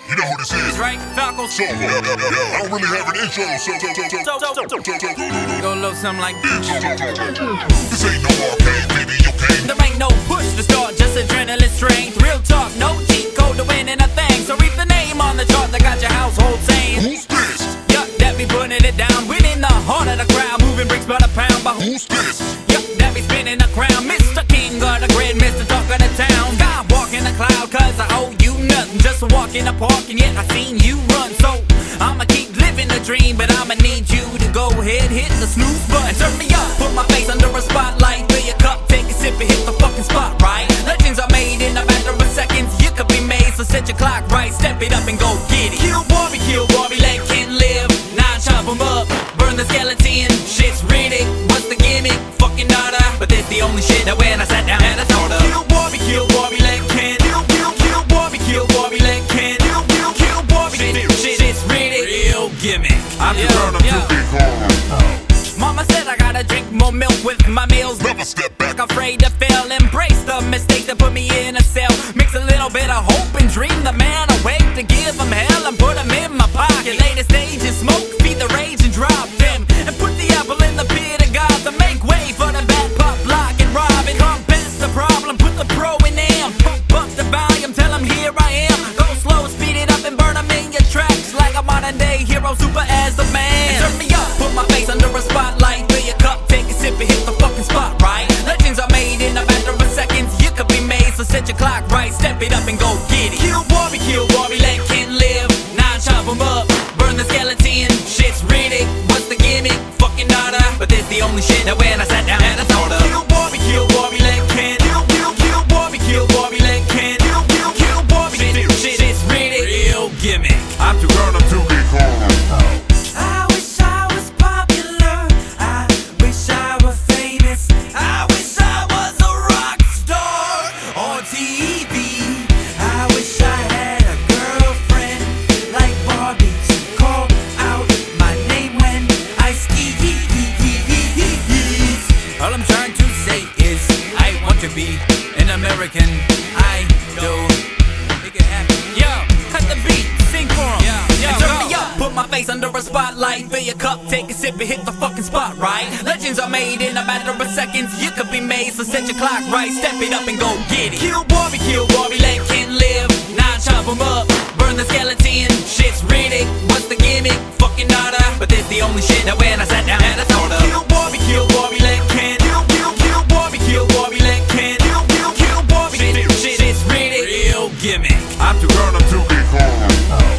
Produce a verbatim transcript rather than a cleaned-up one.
You know who this is? That's right, Falco. So, yeah, yeah, yeah, yeah. I don't really have an intro, so, so, so, so, so, so, so, so, so, Go a little something like this. This ain't no arcade, baby, you can't. there ain't no push to start, just adrenaline strength. Real talk, no cheat code to winning a thing. So read the name on the chart that got your household saying, Who's this? yup, that be putting it down. Winning the heart of the crowd, moving bricks by the pound. But Who's this? yup, that be spinning the crown. Mister King of the grid, Mister Talk of the town. God walk in the cloud, cause I owe you nothing. Just a walk in the park and yet I seen you run. So I'ma keep living the dream, but I'ma need you to go ahead, hit the snooze button. Turn me up, put my face under a spotlight. Fill your cup, take a sip and hit the fucking spot, right? Legends are made in a matter of seconds. You could be made, so set your clock right. Step it up and go get it. Kill Barbie, kill Barbie, let Ken live. Now chop 'em up, burn the skeleton. Shit's Riddick, what's the gimmick? Fucking nada, but this the only shit that when I sat down and I thought of. Kill Barbie, kill Barbie, let Ken. Kill, kill, kill Barbie, kill Barbie, let Ken. Kill, kill, kill Barbie, shit, shit, shit's Riddick. Real gimmick. I'm just trying to be hard. Mama said I gotta drink more milk with my meals. Never step back. Afraid to fail, embrace the mistakes that put me in a cell. Mix a little bit of hope and dream the man awake to give him hell and put him in my pocket. Lay the stage and smoke, feed the rage and drop them. And put the apple in the pit of God to make way for the bad pop, lock and rob it. Come past the problem, put the pro in them. Pump up the volume, tell him here I am. Go slow, speed it up and burn them in your tracks. Like a modern day hero, super as the man. And turn me up, put my face under a spotlight. Fill your cup, take a sip and hit the fucking spot, right? Legends are made in a matter of seconds. You could be made, so set your clock right. Step it up and go get it. Kill Barbie, kill Barbie, let Ken live. Now chop 'em up, burn the skeleton. Shit's Riddick, what's the gimmick? Fucking nada, but this the only shit that when I sat down and I thought of. Kill Barbie, kill Barbie, let Ken. Kill, kill, kill Barbie, kill Barbie, let Ken. Kill, kill, kill Barbie, shit, shit, shit's Riddick. Real gimmick. I'm too grown up to be cool. I wish I was popular. I wish I were famous. I wish I was a rock star on T V. I wish I had a girlfriend like Barbie to call out my name when I ski. All I'm trying to say is I want to be an American Idol. Make it happen. Yo, cut the beat, sing for 'em. Yeah, yo, and turn me up, put my face under a spotlight. Fill your cup, take a sip and hit the fucking spot, right? Legends are made in a matter of seconds. You could be made, so set your clock right. Step it up and go get it. Kill Barbie, kill Barbie, let Ken live. Now chop 'em up, burn the skeleton. Shit's Riddick, what's the gimmick? Fucking nada, but this the only shit that when I sat down and I thought of. Kill Barbie, kill Barbie, let Ken. Kill, kill, kill Barbie, kill Barbie, let Ken. Kill, kill, kill Barbie, shit, shit, shit's Riddick. Real gimmick. I'm too grown up to be cool.